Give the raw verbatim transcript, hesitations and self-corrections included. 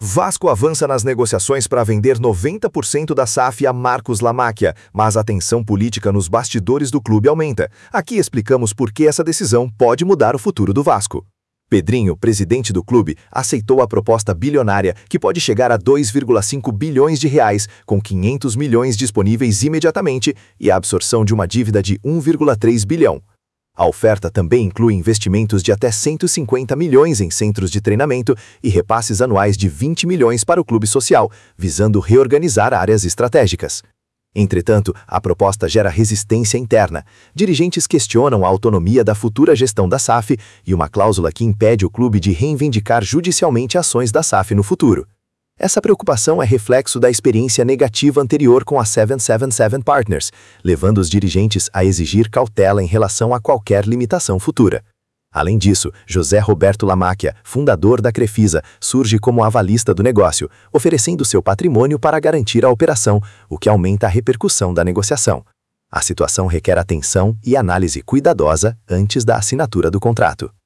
Vasco avança nas negociações para vender noventa por cento da S A F a Marcos Lamáquia, mas a tensão política nos bastidores do clube aumenta. Aqui explicamos por que essa decisão pode mudar o futuro do Vasco. Pedrinho, presidente do clube, aceitou a proposta bilionária que pode chegar a dois vírgula cinco bilhões de reais, com quinhentos milhões disponíveis imediatamente e a absorção de uma dívida de um vírgula três bilhão. A oferta também inclui investimentos de até cento e cinquenta milhões em centros de treinamento e repasses anuais de vinte milhões para o clube social, visando reorganizar áreas estratégicas. Entretanto, a proposta gera resistência interna. Dirigentes questionam a autonomia da futura gestão da S A F e uma cláusula que impede o clube de reivindicar judicialmente ações da S A F no futuro. Essa preocupação é reflexo da experiência negativa anterior com a sete sete sete Partners, levando os dirigentes a exigir cautela em relação a qualquer limitação futura. Além disso, José Roberto Lamáquia, fundador da Crefisa, surge como avalista do negócio, oferecendo seu patrimônio para garantir a operação, o que aumenta a repercussão da negociação. A situação requer atenção e análise cuidadosa antes da assinatura do contrato.